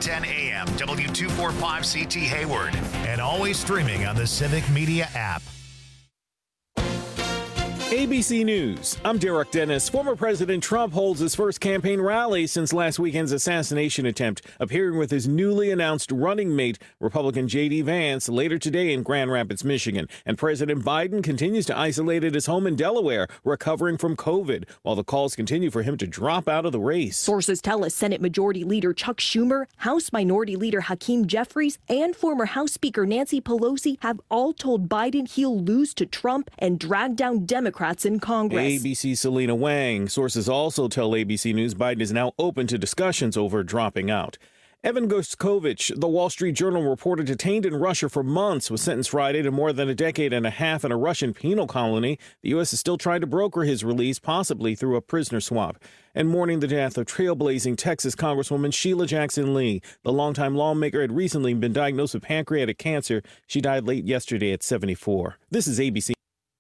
910 AM, W245CT Hayward, and always streaming on the Civic Media app. ABC News. I'm Derek Dennis. Former President Trump holds his first campaign rally since last weekend's assassination attempt, appearing with his newly announced running mate, Republican J.D. Vance, later today in Grand Rapids, Michigan. And President Biden continues to isolate at his home in Delaware, recovering from COVID, while the calls continue for him to drop out of the race. Sources tell us Senate Majority Leader Chuck Schumer, House Minority Leader Hakeem Jeffries, and former House Speaker Nancy Pelosi have all told Biden he'll lose to Trump and drag down Democrats in Congress. ABC's Selena Wang. Sources also tell ABC News Biden is now open to discussions over dropping out. Evan Gershkovich, the Wall Street Journal reporter detained in Russia for months, was sentenced Friday to more than a decade and a half in a Russian penal colony. The U.S. is still trying to broker his release, possibly through a prisoner swap. And mourning the death of trailblazing Texas Congresswoman Sheila Jackson Lee. The longtime lawmaker had recently been diagnosed with pancreatic cancer. She died late yesterday at 74. This is ABC.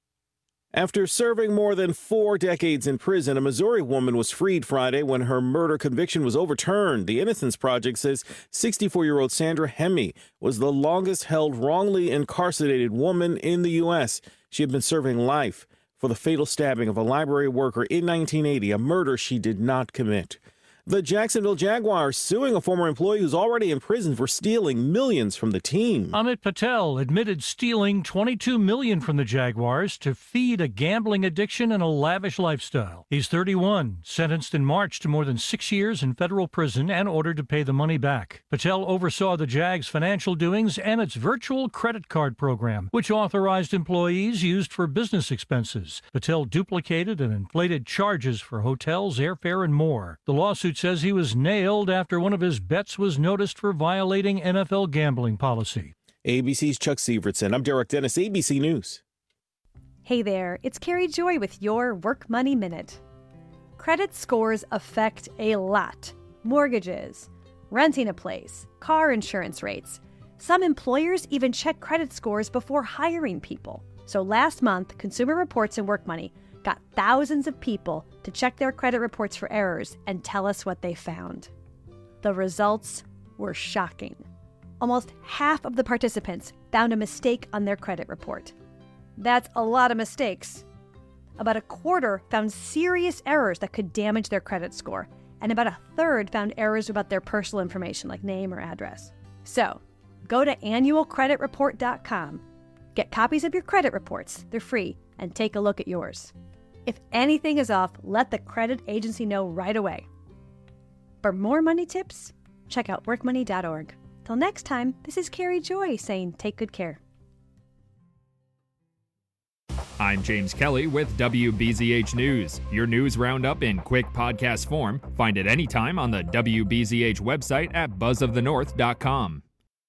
After serving more than 4 decades in prison, a Missouri woman was freed Friday when her murder conviction was overturned. The Innocence Project says 64-year-old Sandra Hemme was the longest-held wrongly incarcerated woman in the U.S. She had been serving life for the fatal stabbing of a library worker in 1980, a murder she did not commit. The Jacksonville Jaguars suing a former employee who's already in prison for stealing millions from the team. Amit Patel admitted stealing $22 million from the Jaguars to feed a gambling addiction and a lavish lifestyle. He's 31, sentenced in March to more than 6 years in federal prison and ordered to pay the money back. Patel oversaw the Jags' financial doings and its virtual credit card program, which authorized employees used for business expenses. Patel duplicated and inflated charges for hotels, airfare, and more. The lawsuit says he was nailed after one of his bets was noticed for violating NFL gambling policy. ABC's Chuck Severson. I'm Derek Dennis, ABC News. Hey there, it's Carrie Joy with your Work Money Minute. Credit scores affect a lot. Mortgages, renting a place, car insurance rates. Some employers even check credit scores before hiring people. So last month, Consumer Reports and Work Money got thousands of people to check their credit reports for errors and tell us what they found. The results were shocking. Almost half of the participants found a mistake on their credit report. That's a lot of mistakes. About a quarter found serious errors that could damage their credit score, and about a third found errors about their personal information like name or address. So, go to annualcreditreport.com, get copies of your credit reports, they're free, and take a look at yours. If anything is off, let the credit agency know right away. For more money tips, check out workmoney.org. Till next time, this is Carrie Joy saying take good care. I'm James Kelly with WBZH News. Your news roundup in quick podcast form. Find it anytime on the WBZH website at buzzofthenorth.com.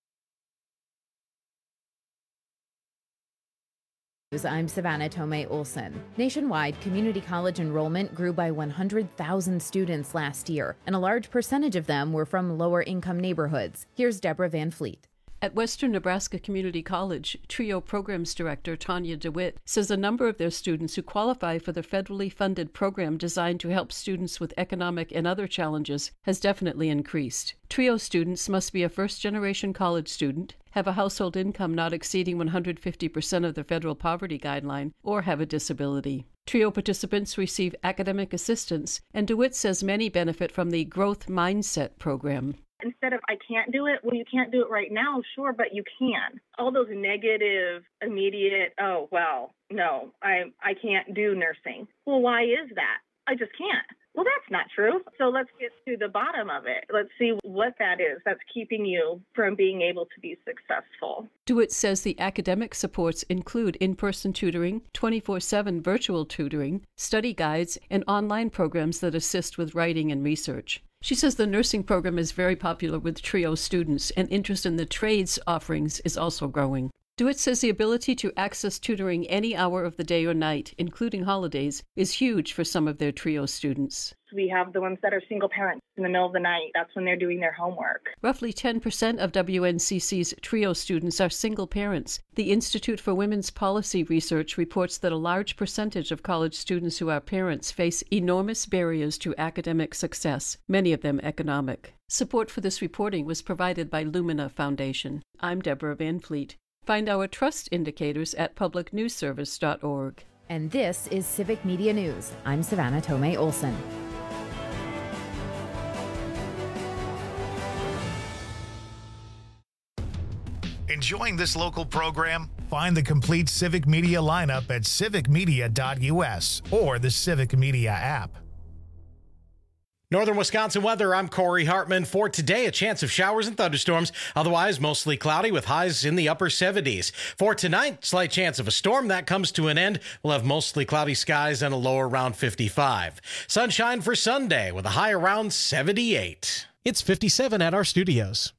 I'm Savannah Tomei Olson. Nationwide, community college enrollment grew by 100,000 students last year, and a large percentage of them were from lower-income neighborhoods. Here's Deborah Van Fleet. At Western Nebraska Community College, TRIO Programs Director Tanya DeWitt says a number of their students who qualify for the federally funded program designed to help students with economic and other challenges has definitely increased. TRIO students must be a first-generation college student, have a household income not exceeding 150% of the federal poverty guideline, or have a disability. TRIO participants receive academic assistance, and DeWitt says many benefit from the Growth Mindset program. Instead of, I can't do it, well, you can't do it right now, sure, but you can. All those negative, immediate, oh, well, no, I can't do nursing. Well, why is that? I just can't. Well, that's not true. So let's get to the bottom of it. Let's see what that is that's keeping you from being able to be successful. DeWitt says the academic supports include in-person tutoring, 24/7 virtual tutoring, study guides, and online programs that assist with writing and research. She says the nursing program is very popular with TRIO students, and interest in the trades offerings is also growing. DeWitt says the ability to access tutoring any hour of the day or night, including holidays, is huge for some of their TRIO students. We have the ones that are single parents in the middle of the night. That's when they're doing their homework. Roughly 10% of WNCC's TRIO students are single parents. The Institute for Women's Policy Research reports that a large percentage of college students who are parents face enormous barriers to academic success, many of them economic. Support for this reporting was provided by Lumina Foundation. I'm Deborah Van Fleet. Find our trust indicators at publicnewsservice.org. And this is Civic Media News. I'm Savannah Tomei Olson. Enjoying this local program? Find the complete Civic Media lineup at civicmedia.us or the Civic Media app. Northern Wisconsin weather, I'm Corey Hartman. For today, a chance of showers and thunderstorms, otherwise mostly cloudy with highs in the upper 70s. For tonight, slight chance of a storm. That comes to an end. We'll have mostly cloudy skies and a low around 55. Sunshine for Sunday with a high around 78. It's 57 at our studios.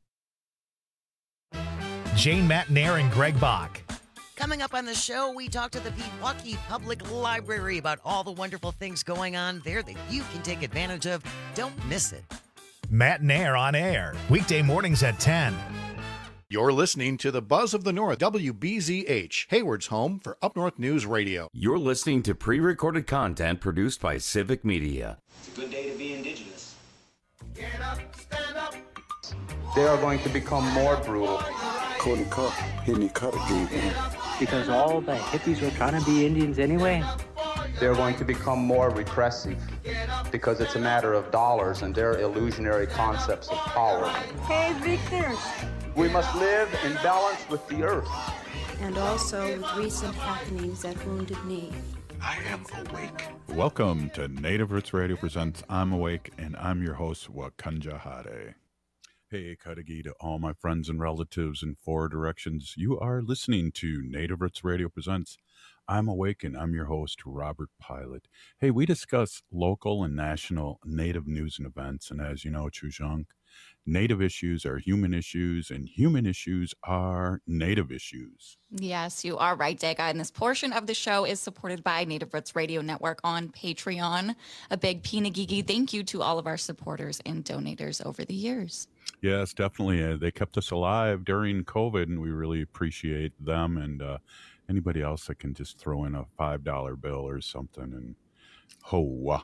Jane Matnair and Greg Bach. Coming up on the show, we talk to the Pewaukee Public Library about all the wonderful things going on there that you can take advantage of. Don't miss it. Matnair on air, weekday mornings at 10. You're listening to the Buzz of the North, WBZH, Hayward's home for Up North News Radio. You're listening to pre-recorded content produced by Civic Media. It's a good day to be indigenous. Get up, stand up. They are going to become more brutal. Cody Cup, hitting the cut again. Because all the hippies were trying to be Indians anyway. They're going to become more repressive because it's a matter of dollars and their illusionary concepts of power. Hey, Victor. We must live in balance with the earth. And also with recent happenings at Wounded Knee. I am awake. Welcome to Native Roots Radio Presents I'm Awake, and I'm your host, Wakanja Hade. Hey, Kadagi, to all my friends and relatives in four directions. You are listening to Native Roots Radio Presents I'm Awake, and I'm your host, Robert Pilot. Hey, we discuss local and national Native news and events, and as you know, Chujunk, Native issues are human issues, and human issues are Native issues. Yes, you are right, Dega. And this portion of the show is supported by Native Roots Radio Network on Patreon. A big Pinagigi thank you to all of our supporters and donators over the years. Yes, definitely. They kept us alive during COVID, and we really appreciate them. And anybody else that can just throw in a $5 bill or something. And hoa.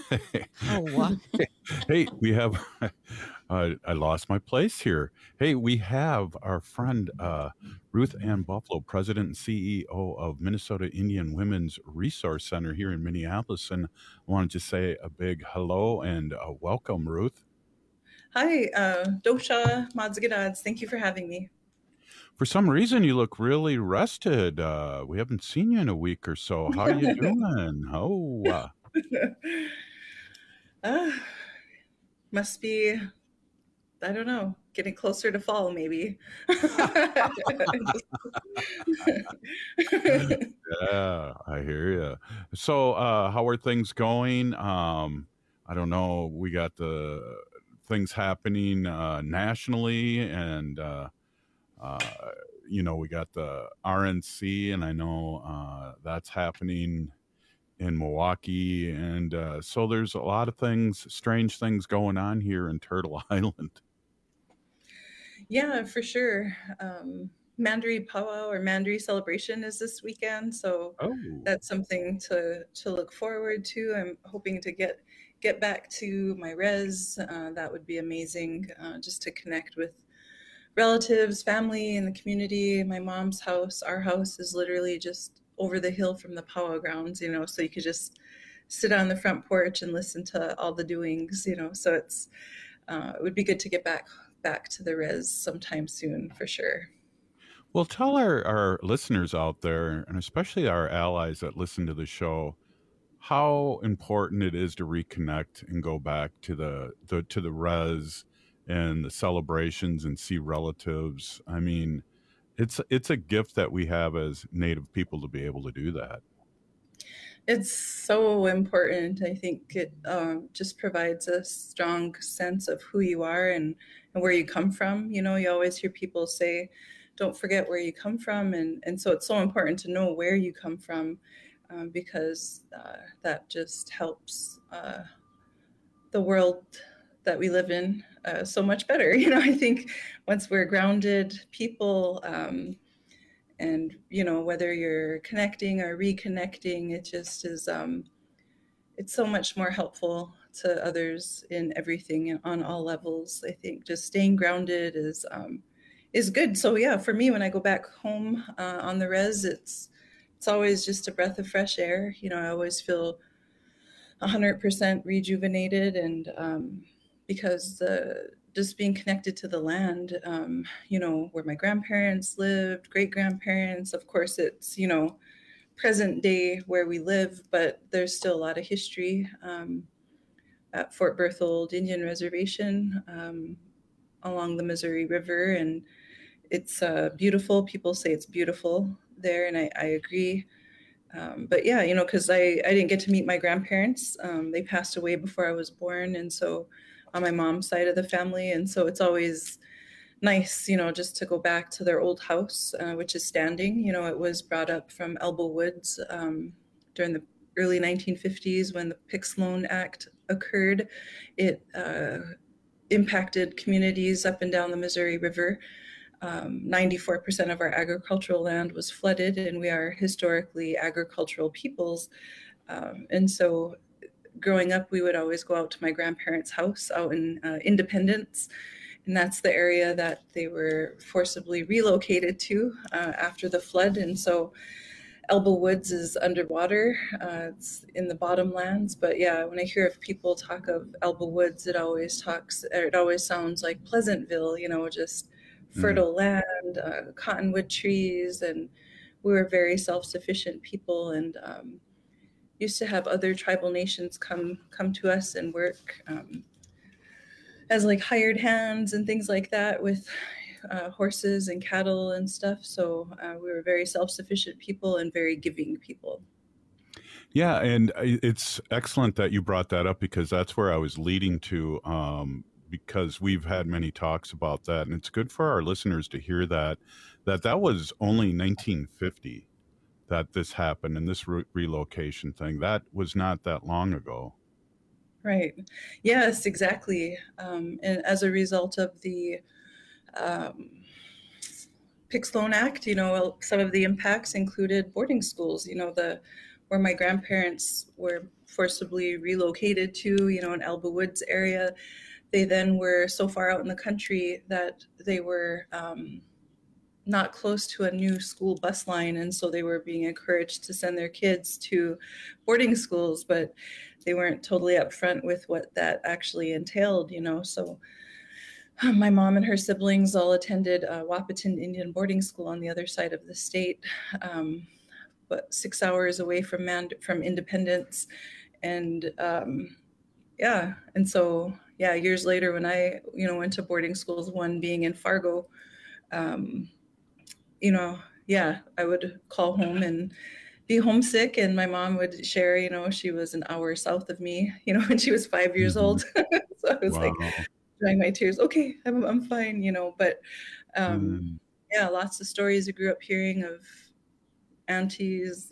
Hey, we have... I lost my place here. Hey, we have our friend Ruth Ann Buffalo, President and CEO of Minnesota Indian Women's Resource Center here in Minneapolis. And I want to just say a big hello and welcome, Ruth. Hi, Dosha Madzigads. Thank you for having me. For some reason, you look really rested. We haven't seen you in a week or so. How are you doing? Must be... I don't know, getting closer to fall, maybe. Yeah, I hear you. So how are things going? I don't know. We got the things happening nationally, and, we got the RNC, and I know that's happening in Milwaukee. And so there's a lot of things, strange things going on here in Turtle Island. Yeah, for sure. Mandaree Powwow or Mandaree Celebration is this weekend, so that's something to look forward to. I'm hoping to get back to my res. That would be amazing, just to connect with relatives, family, and the community. My mom's house, our house, is literally just over the hill from the powwow grounds, so you could just sit on the front porch and listen to all the doings, so it would be good to get back to the res sometime soon, for sure. Well, tell our listeners out there, and especially our allies that listen to the show, how important it is to reconnect and go back to the res and the celebrations and see relatives. I mean, it's a gift that we have as Native people to be able to do that. It's so important. I think it just provides a strong sense of who you are and where you come from. You always hear people say don't forget where you come from. And so it's so important to know where you come from, because that just helps the world that we live in so much better. I think once we're grounded people, and, whether you're connecting or reconnecting, it just is, it's so much more helpful to others in everything on all levels. I think just staying grounded is good. So yeah, for me, when I go back home on the res, it's always just a breath of fresh air. I always feel 100% rejuvenated, and because just being connected to the land, where my grandparents lived, great-grandparents, of course it's, present day where we live, but there's still a lot of history at Fort Berthold Indian Reservation along the Missouri River, and it's beautiful. People say it's beautiful there, and I agree. But yeah, because I didn't get to meet my grandparents. They passed away before I was born, and so on my mom's side of the family, and so it's always nice, just to go back to their old house, which is standing. It was brought up from Elbow Woods during the early 1950s when the Pick-Sloan Act occurred. It impacted communities up and down the Missouri River. 94% of our agricultural land was flooded, and we are historically agricultural peoples. And so growing up, we would always go out to my grandparents' house out in Independence. And that's the area that they were forcibly relocated to after the flood. And so Elbow Woods is underwater. It's in the bottomlands. But yeah, when I hear of people talk of Elbow Woods, it always sounds like Pleasantville, just fertile land, cottonwood trees. And we were very self-sufficient people, and used to have other tribal nations come to us and work as like hired hands and things like that with horses and cattle and stuff. So we were very self-sufficient people and very giving people. Yeah, and it's excellent that you brought that up, because that's where I was leading to, because we've had many talks about that, and it's good for our listeners to hear that was only 1950 that this happened, and this relocation thing, that was not that long ago. Right. Yes, exactly. And as a result of the Pick-Sloan Act, some of the impacts included boarding schools, where my grandparents were forcibly relocated to, in Elbow Woods area. They then were so far out in the country that they were not close to a new school bus line. And so they were being encouraged to send their kids to boarding schools, but they weren't totally upfront with what that actually entailed, So my mom and her siblings all attended Wahpeton Indian Boarding School on the other side of the state, but 6 hours away from Independence. And and so, years later when I, went to boarding schools, one being in Fargo, I would call home and be homesick, and my mom would share, she was an hour south of me, when she was 5 years old. So I was like drying my tears. Okay, I'm fine, but lots of stories I grew up hearing of aunties,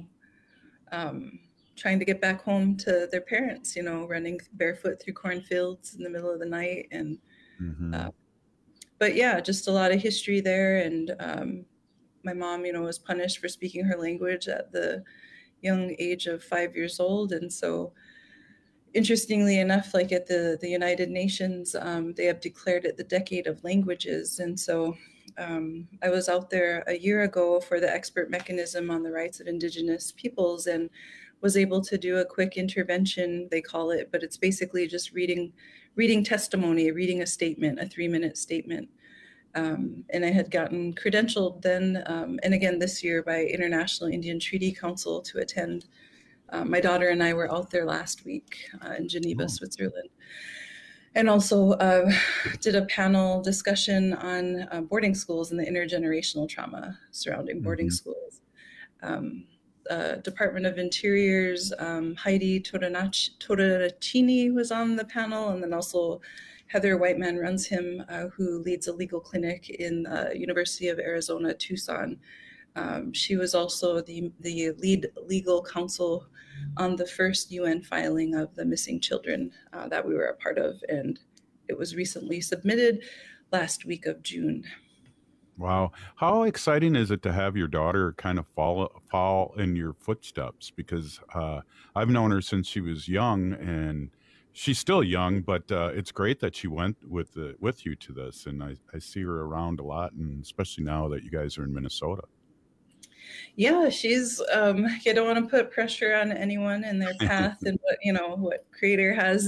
trying to get back home to their parents, running barefoot through cornfields in the middle of the night. And but yeah, just a lot of history there. And my mom, was punished for speaking her language at the young age of 5 years old. And so interestingly enough, like at the United Nations, they have declared it the Decade of Languages. And so I was out there a year ago for the expert mechanism on the rights of Indigenous peoples, and was able to do a quick intervention, they call it, but it's basically just reading testimony, reading a statement, a 3-minute statement. And I had gotten credentialed then, and again this year by International Indian Treaty Council to attend. My daughter and I were out there last week in Geneva, Switzerland, and also did a panel discussion on boarding schools and the intergenerational trauma surrounding boarding schools. Department of Interior's Heidi Todanacini was on the panel, and then also Heather Whiteman runs him, who leads a legal clinic in the University of Arizona, Tucson. She was also the lead legal counsel on the first UN filing of the missing children that we were a part of, and it was recently submitted last week of June. Wow. How exciting is it to have your daughter kind of fall in your footsteps? Because I've known her since she was young, and she's still young, but it's great that she went with you to this. And I see her around a lot, and especially now that you guys are in Minnesota. Yeah, she's, you don't want to put pressure on anyone in their path and what Creator has,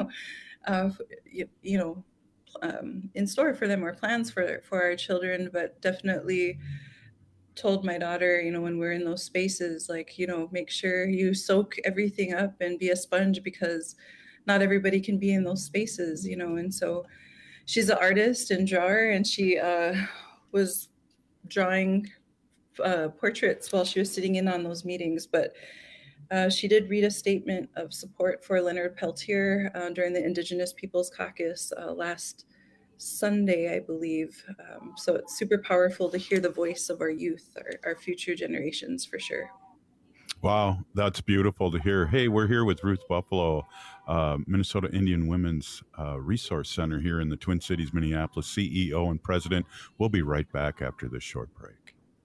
in store for them or plans for our children, but definitely told my daughter, when we're in those spaces, make sure you soak everything up and be a sponge, because not everybody can be in those spaces, and so she's an artist and drawer, and she was drawing portraits while she was sitting in on those meetings, but she did read a statement of support for Leonard Peltier during the Indigenous Peoples Caucus last Sunday, I believe. So it's super powerful to hear the voice of our youth, our future generations, for sure. Wow, that's beautiful to hear. Hey, we're here with Ruth Buffalo, Minnesota Indian Women's Resource Center here in the Twin Cities, Minneapolis, CEO and president. We'll be right back after this short break.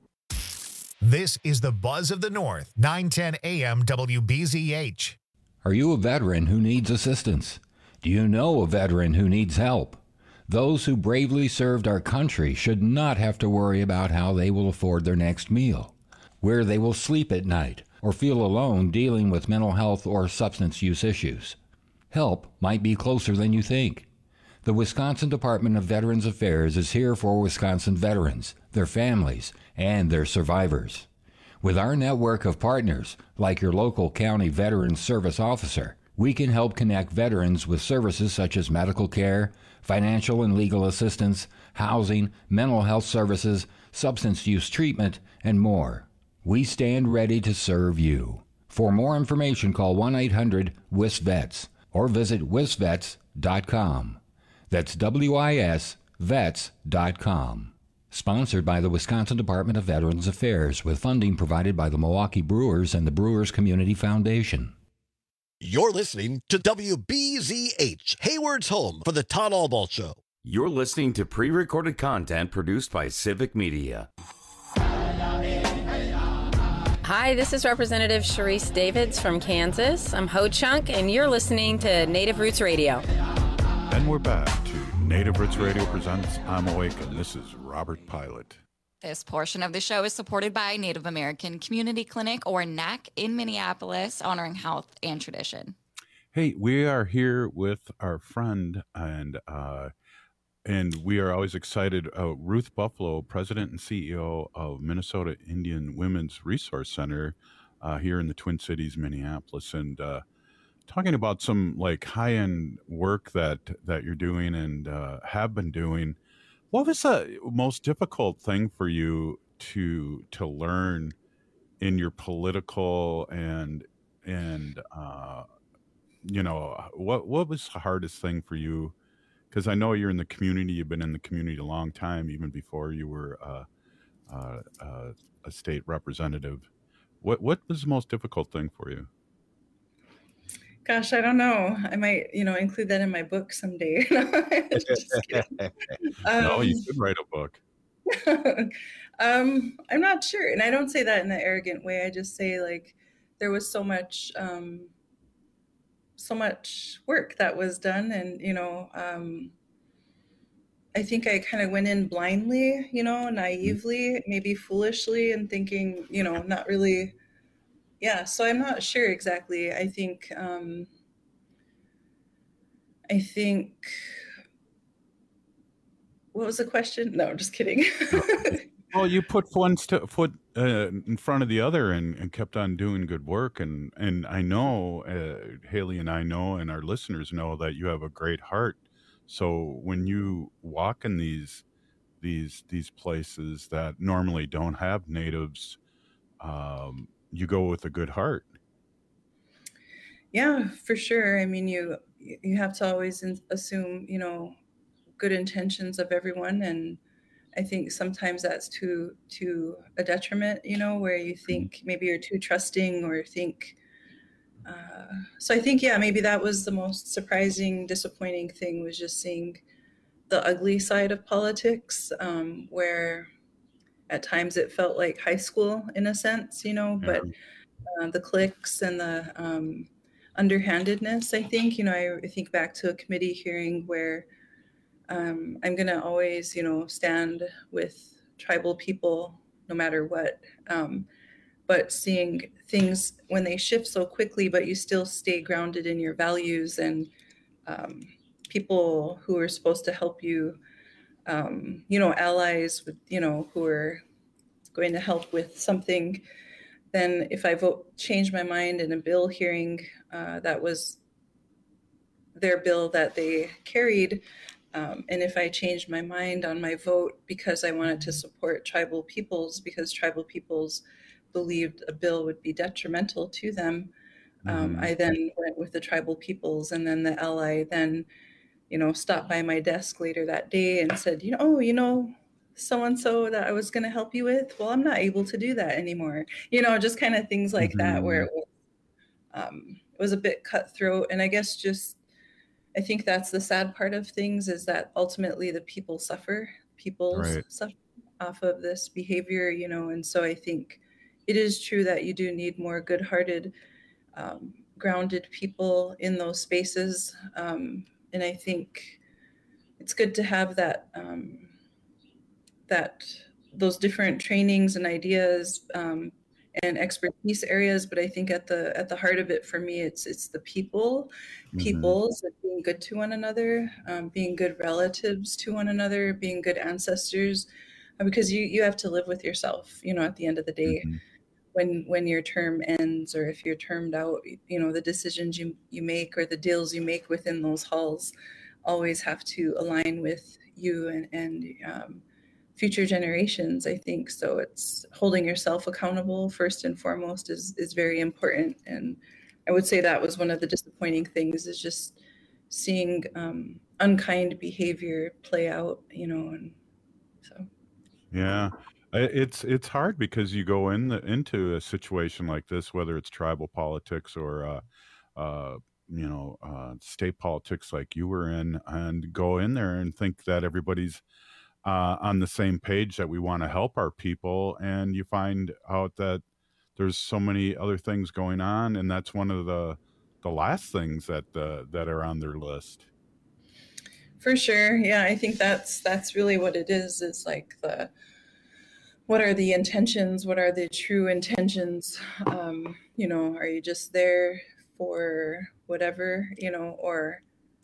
This is the Buzz of the North, 910 AM WBZH. Are you a veteran who needs assistance? Do you know a veteran who needs help? Those who bravely served our country should not have to worry about how they will afford their next meal, where they will sleep at night, or feel alone dealing with mental health or substance use issues. Help might be closer than you think. The Wisconsin Department of Veterans Affairs is here for Wisconsin veterans, their families, and their survivors. With our network of partners, like your local county Veterans Service Officer, we can help connect veterans with services such as medical care, financial and legal assistance, housing, mental health services, substance use treatment, and more. We stand ready to serve you. For more information, call 1-800-WIS-VETS or visit wisvets.com. That's WIS vets.com. Sponsored by the Wisconsin Department of Veterans Affairs, with funding provided by the Milwaukee Brewers and the Brewers Community Foundation. You're listening to WBZH, Hayward's home for the Todd Albaugh Show. You're listening to pre-recorded content produced by Civic Media. Hi, this is Representative Sharice Davids from Kansas. I'm Ho Chunk, and you're listening to Native Roots Radio. And we're back to Native Roots Radio presents I'm Awake, and this is Robert Pilot. This portion of the show is supported by Native American Community Clinic, or NAC, in Minneapolis, honoring health and tradition. Hey, we are here with our friend, and we are always excited. Ruth Buffalo, President and CEO of Minnesota Indian Women's Resource Center here in the Twin Cities, Minneapolis, and talking about some like high-end work that you're doing and have been doing. What was the most difficult thing for you to learn in your political and what was the hardest thing for you? Because I know you're in the community. You've been in the community a long time, even before you were a state representative. What was the most difficult thing for you? Gosh, I don't know. I might, include that in my book someday. Just kidding. No, you should write a book. I'm not sure. And I don't say that in an arrogant way. I just say, like, there was so much work that was done. And, I think I kind of went in blindly, naively, maybe foolishly, and thinking, not really. Yeah, so I'm not sure exactly. I think what was the question? No, just kidding. Well, you put one foot in front of the other and kept on doing good work. And I know, Haley and I know, and our listeners know that you have a great heart. So when you walk in these places that normally don't have natives, you go with a good heart. Yeah, for sure. I mean, you have to always assume, good intentions of everyone. And I think sometimes that's to a detriment, where you think maybe you're too trusting or think. So I think, maybe that was the most surprising, disappointing thing, was just seeing the ugly side of politics, where at times it felt like high school in a sense, but the cliques and the underhandedness, I think, I think back to a committee hearing where I'm going to always, stand with tribal people no matter what. But seeing things when they shift so quickly, but you still stay grounded in your values, and people who are supposed to help you, allies with, who are going to help with something, then if I change my mind in a bill hearing, that was their bill that they carried, and if I changed my mind on my vote because I wanted to support tribal peoples, because tribal peoples believed a bill would be detrimental to them, I then went with the tribal peoples, and then the ally then, stopped by my desk later that day and said, so-and-so that I was going to help you with, well, I'm not able to do that anymore. Just kind of things like that, where it was a bit cutthroat. And I guess I think that's the sad part of things, is that ultimately the people suffer. Suffer off of this behavior, and so I think it is true that you do need more good-hearted, grounded people in those spaces. And I think it's good to have that, those different trainings and ideas and expertise areas. But I think at the heart of it, for me, it's the peoples, and being good to one another, being good relatives to one another, being good ancestors, because you have to live with yourself, at the end of the day. When your term ends, or if you're termed out, the decisions you make or the deals you make within those halls always have to align with you and future generations, I think. So it's holding yourself accountable first and foremost is very important. And I would say that was one of the disappointing things, is just seeing unkind behavior play out, and so. Yeah. It's hard because you go into a situation like this, whether it's tribal politics or state politics like you were in, and go in there and think that everybody's on the same page, that we want to help our people, and you find out that there's so many other things going on, and that's one of the last things that are on their list. For sure, yeah, I think that's really what it is. It's like what are the intentions? What are the true intentions? Are you just there for whatever, or,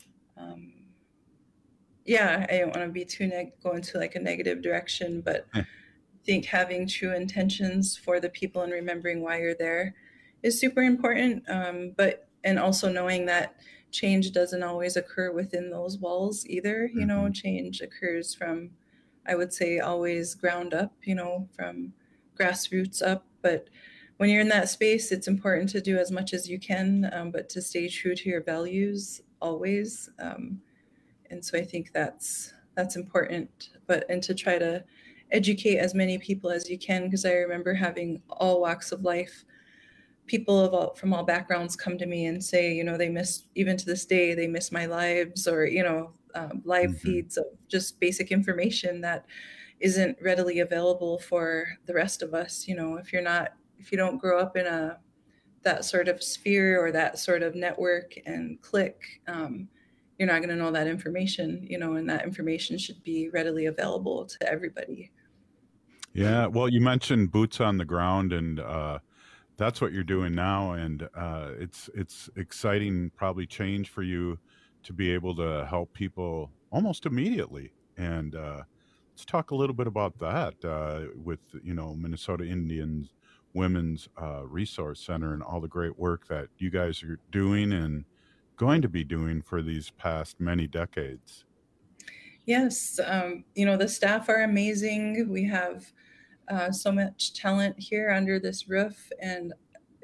I don't want to be too go into like a negative direction, but I think having true intentions for the people and remembering why you're there is super important. And also knowing that change doesn't always occur within those walls either. Change occurs from, I would say, always ground up, from grassroots up. But when you're in that space, it's important to do as much as you can, but to stay true to your values always. And so I think that's important, and to try to educate as many people as you can, because I remember having all walks of life, people from all backgrounds come to me and say, they miss, even to this day, they miss my lives, or, live feeds of just basic information that isn't readily available for the rest of us. If you don't grow up in that sort of sphere or that sort of network and click, you're not going to know that information, and that information should be readily available to everybody. Yeah. Well, you mentioned boots on the ground, and that's what you're doing now. And it's exciting, probably change for you to be able to help people almost immediately. And let's talk a little bit about that with, Minnesota Indians Women's Resource Center and all the great work that you guys are doing and going to be doing for these past many decades. Yes. The staff are amazing. We have so much talent here under this roof, and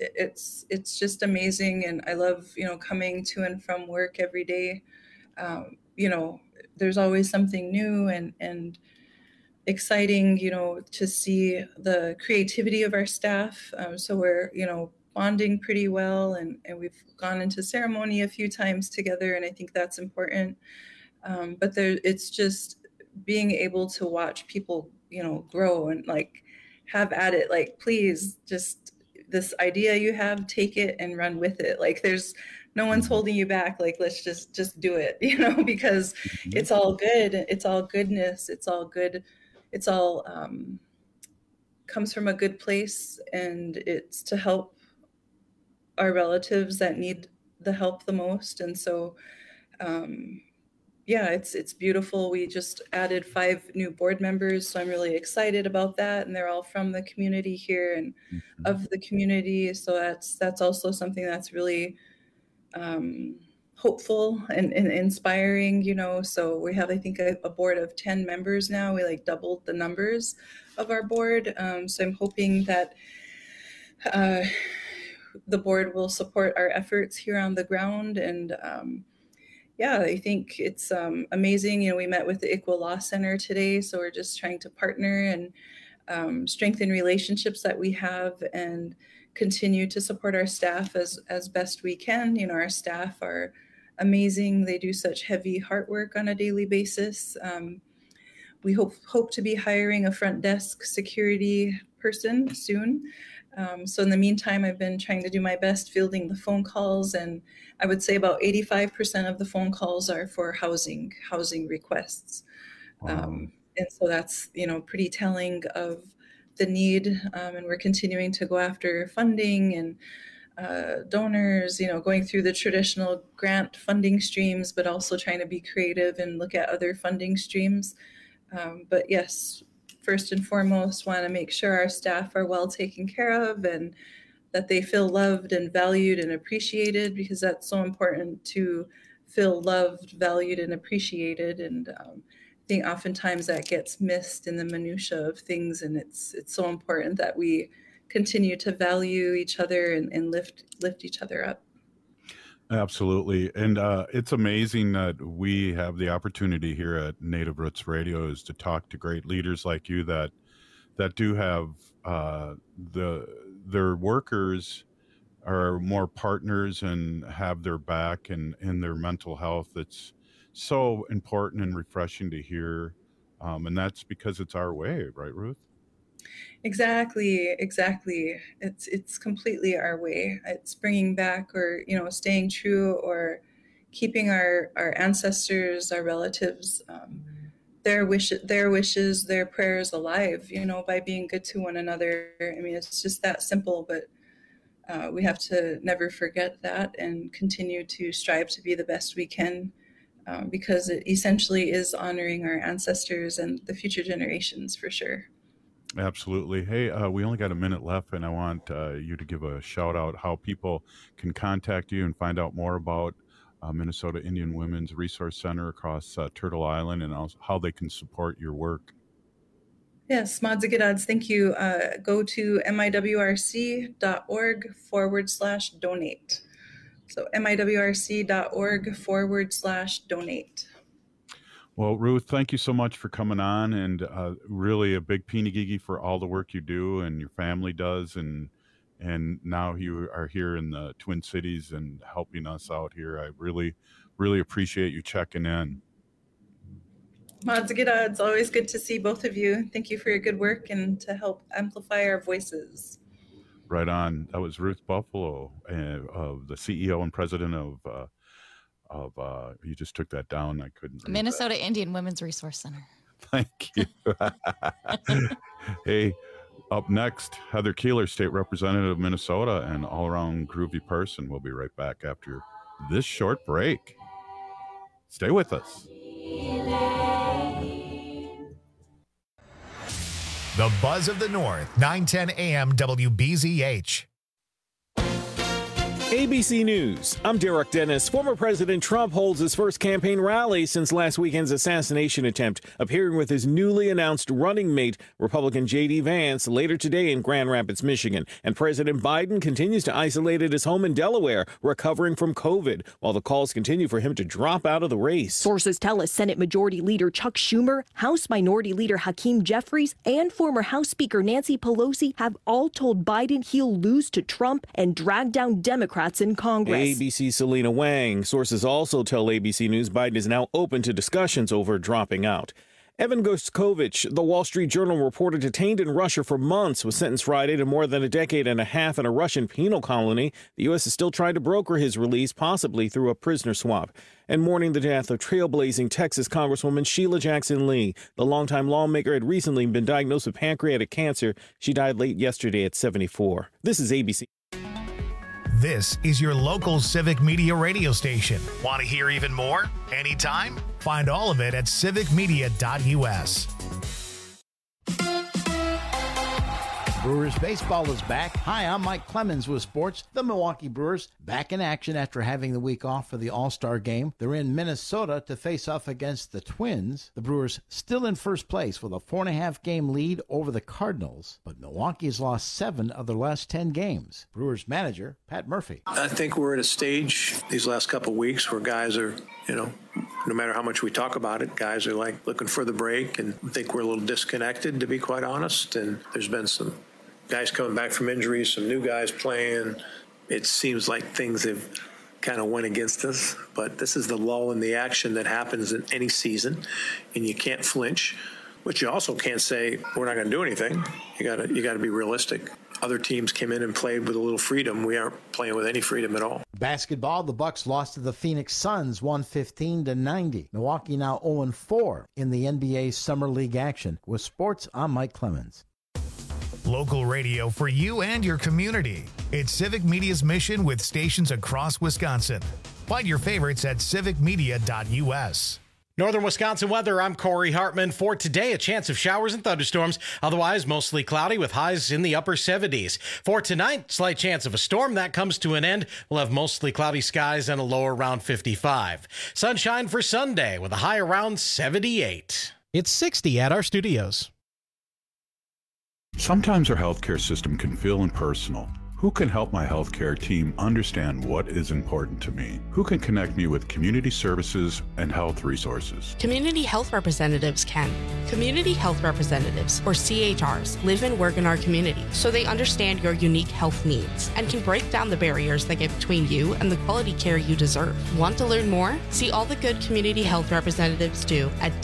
it's just amazing. And I love, coming to and from work every day. There's always something new and exciting, to see the creativity of our staff. So we're, bonding pretty well, and we've gone into ceremony a few times together, and I think that's important. But it's just being able to watch people, grow and like have at it. Like, please, just this idea you have, take it and run with it. Like, there's no one's holding you back. Like, let's just do it, because it's all good. It's all goodness. It's all good. It's all comes from a good place, and it's to help our relatives that need the help the most. And so, it's beautiful. We just added 5 new board members, so I'm really excited about that. And they're all from the community here and of the community. So that's also something that's really hopeful and inspiring, So we have, I think, a board of 10 members now. We doubled the numbers of our board. So I'm hoping that the board will support our efforts here on the ground. And I think it's amazing. We met with the ICWA Law Center today, so we're just trying to partner and strengthen relationships that we have and continue to support our staff as best we can. Our staff are amazing. They do such heavy heart work on a daily basis. We hope to be hiring a front desk security person soon. So in the meantime, I've been trying to do my best fielding the phone calls, and I would say about 85% of the phone calls are for housing requests. Wow. And so that's, pretty telling of the need. And we're continuing to go after funding and donors, going through the traditional grant funding streams, but also trying to be creative and look at other funding streams. But yes, first and foremost, want to make sure our staff are well taken care of and that they feel loved and valued and appreciated, because that's so important to feel loved, valued, and appreciated. And I think oftentimes that gets missed in the minutia of things, and it's so important that we continue to value each other and lift each other up. Absolutely. And it's amazing that we have the opportunity here at Native Roots Radio is to talk to great leaders like you that do have their workers are more partners and have their back and their mental health. It's so important and refreshing to hear. And that's because it's our way, right, Ruth? Exactly. It's completely our way. It's bringing back or, staying true or keeping our ancestors, our relatives, their wishes, their prayers alive, by being good to one another. I mean, it's just that simple, but we have to never forget that and continue to strive to be the best we can, because it essentially is honoring our ancestors and the future generations for sure. Absolutely. Hey, we only got a minute left, and I want you to give a shout out how people can contact you and find out more about Minnesota Indian Women's Resource Center across Turtle Island, and also how they can support your work. Yes, Madzigadadz, thank you. Go to miwrc.org/donate. So miwrc.org/donate. Well, Ruth, thank you so much for coming on, and really a big Pinigigi for all the work you do and your family does, and now you are here in the Twin Cities and helping us out here. I really, really appreciate you checking in. Madzigadadz, it's always good to see both of you. Thank you for your good work and to help amplify our voices. Right on. That was Ruth Buffalo, of the CEO and president of you just took that down. I couldn't. Minnesota Indian Women's Resource Center. Thank you. Hey, up next, Heather Keeler, State Representative of Minnesota and all-around groovy person. We'll be right back after this short break. Stay with us. The Buzz of the North, 910 AM WBZH. ABC News. I'm Derek Dennis. Former President Trump holds his first campaign rally since last weekend's assassination attempt, appearing with his newly announced running mate, Republican J.D. Vance, later today in Grand Rapids, Michigan. And President Biden continues to isolate at his home in Delaware, recovering from COVID, while the calls continue for him to drop out of the race. Sources tell us Senate Majority Leader Chuck Schumer, House Minority Leader Hakeem Jeffries, and former House Speaker Nancy Pelosi have all told Biden he'll lose to Trump and drag down Democrats in Congress. ABC's Selena Wang. Sources also tell ABC News Biden is now open to discussions over dropping out. Evan Goskovich, the Wall Street Journal reporter detained in Russia for months, was sentenced Friday to more than a decade and a half in a Russian penal colony. The U.S. is still trying to broker his release, possibly through a prisoner swap. And mourning the death of trailblazing Texas Congresswoman Sheila Jackson Lee. The longtime lawmaker had recently been diagnosed with pancreatic cancer. She died late yesterday at 74. This is ABC. This is your local Civic Media radio station. Want to hear even more? Anytime? Find all of it at civicmedia.us. Brewers baseball is back. Hi, I'm Mike Clemens with sports. The Milwaukee Brewers back in action after having the week off for the All-Star game. They're in Minnesota to face off against the Twins. The Brewers still in first place with a 4.5 game lead over the Cardinals, but Milwaukee has lost 7 of their last 10 games. Brewers manager Pat Murphy. I think we're at a stage these last couple of weeks where guys are, no matter how much we talk about it, guys are like looking for the break, and I think we're a little disconnected, to be quite honest. And there's been some guys coming back from injuries, some new guys playing. It seems like things have kind of went against us, but this is the lull in the action that happens in any season, and you can't flinch. But you also can't say we're not going to do anything. You got to be realistic. Other teams came in and played with a little freedom. We aren't playing with any freedom at all. Basketball, the Bucks lost to the Phoenix Suns 115-90. Milwaukee now 0-4 in the NBA Summer League action. With sports, I'm Mike Clemens. Local radio for you and your community. It's Civic Media's mission with stations across Wisconsin. Find your favorites at civicmedia.us. Northern Wisconsin weather, I'm Corey Hartman. For today, a chance of showers and thunderstorms. Otherwise, mostly cloudy with highs in the upper 70s. For tonight, slight chance of a storm. That comes to an end. We'll have mostly cloudy skies and a low around 55. Sunshine for Sunday with a high around 78. It's 60 at our studios. Sometimes our healthcare system can feel impersonal. Who can help my healthcare team understand what is important to me? Who can connect me with community services and health resources? Community health representatives can. Community health representatives, or CHRs, live and work in our community, so they understand your unique health needs and can break down the barriers that get between you and the quality care you deserve. Want to learn more? See all the good community health representatives do at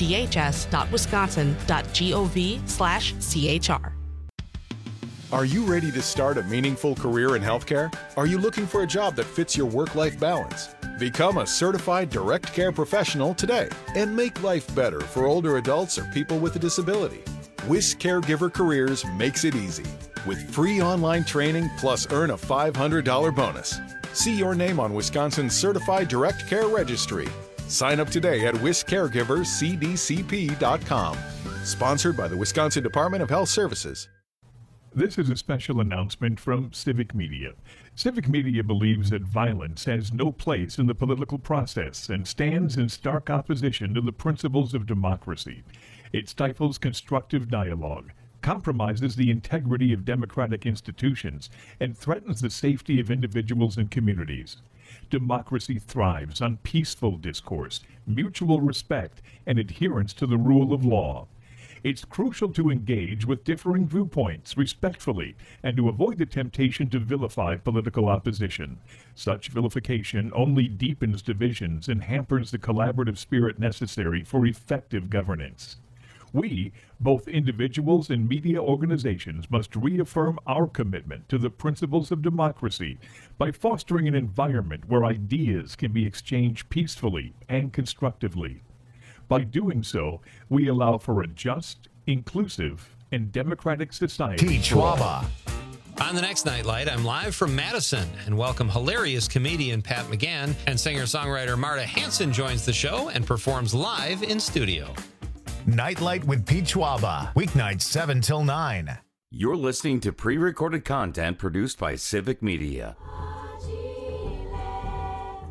dhs.wisconsin.gov/CHR. Are you ready to start a meaningful career in healthcare? Are you looking for a job that fits your work-life balance? Become a certified direct care professional today and make life better for older adults or people with a disability. WIS Caregiver Careers makes it easy with free online training plus earn a $500 bonus. See your name on Wisconsin's Certified Direct Care Registry. Sign up today at wiscaregivercdcp.com. Sponsored by the Wisconsin Department of Health Services. This is a special announcement from Civic Media. Civic Media believes that violence has no place in the political process and stands in stark opposition to the principles of democracy. It stifles constructive dialogue, compromises the integrity of democratic institutions, and threatens the safety of individuals and communities. Democracy thrives on peaceful discourse, mutual respect, and adherence to the rule of law. It's crucial to engage with differing viewpoints respectfully and to avoid the temptation to vilify political opposition. Such vilification only deepens divisions and hampers the collaborative spirit necessary for effective governance. We, both individuals and media organizations, must reaffirm our commitment to the principles of democracy by fostering an environment where ideas can be exchanged peacefully and constructively. By doing so, we allow for a just, inclusive, and democratic society. Pete Schwaba. On the next Nightlight, I'm live from Madison and welcome hilarious comedian Pat McGann, and singer-songwriter Marta Hanson joins the show and performs live in studio. Nightlight with Pete Schwaba, weeknights 7 till 9. You're listening to pre-recorded content produced by Civic Media.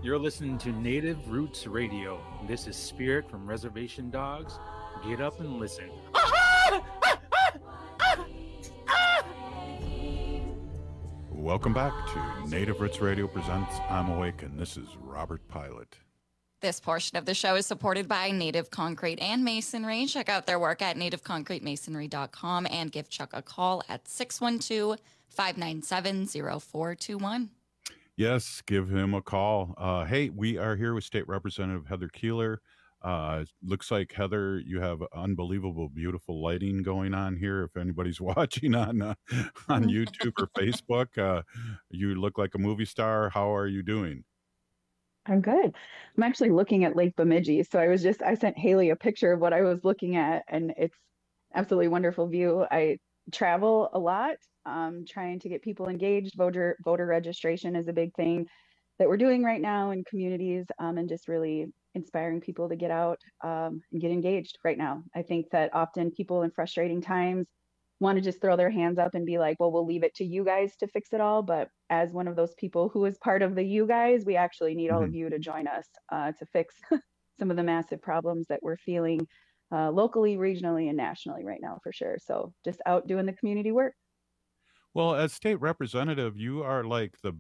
You're listening to Native Roots Radio. This is Spirit from Reservation Dogs. Get up and listen. Welcome back to Native Roots Radio presents I'm Awake, and this is Robert Pilot. This portion of the show is supported by Native Concrete and Masonry. Check out their work at nativeconcretemasonry.com and give Chuck a call at 612-597-0421. Yes, give him a call. Hey, we are here with State Representative Heather Keeler. Looks like, Heather, you have unbelievable, beautiful lighting going on here. If anybody's watching on YouTube or Facebook, you look like a movie star. How are you doing? I'm good. I'm actually looking at Lake Bemidji. So I sent Haley a picture of what I was looking at, and it's absolutely wonderful view. I travel a lot, trying to get people engaged. Voter registration is a big thing that we're doing right now in communities, and just really inspiring people to get out and get engaged right now. I think that often people in frustrating times want to just throw their hands up and be like, well, we'll leave it to you guys to fix it all. But as one of those people who is part of the you guys, we actually need all of you to join us to fix some of the massive problems that we're feeling locally, regionally, and nationally right now, for sure. So just out doing the community work. Well, as state representative, you are like the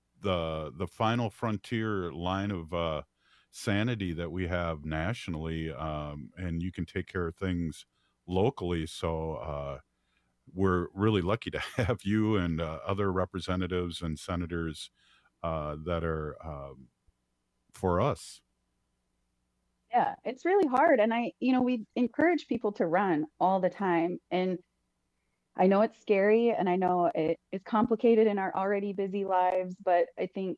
final frontier line of sanity that we have nationally, and you can take care of things locally. So we're really lucky to have you and other representatives and senators that are for us. Yeah, it's really hard. And we encourage people to run all the time. And I know it's scary, and I know it's complicated in our already busy lives, but I think,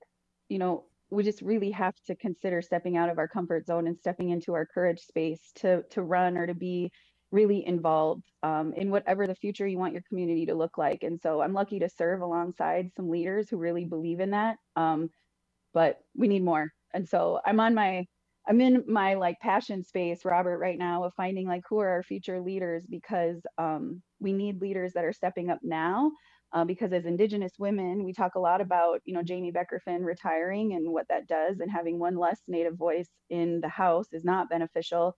we just really have to consider stepping out of our comfort zone and stepping into our courage space to run or to be really involved in whatever the future you want your community to look like. And so I'm lucky to serve alongside some leaders who really believe in that. But we need more. And so I'm in my like passion space, Robert, right now of finding like who are our future leaders, because we need leaders that are stepping up now. Because as Indigenous women, we talk a lot about, Jamie Becker-Finn retiring and what that does, and having one less Native voice in the House is not beneficial.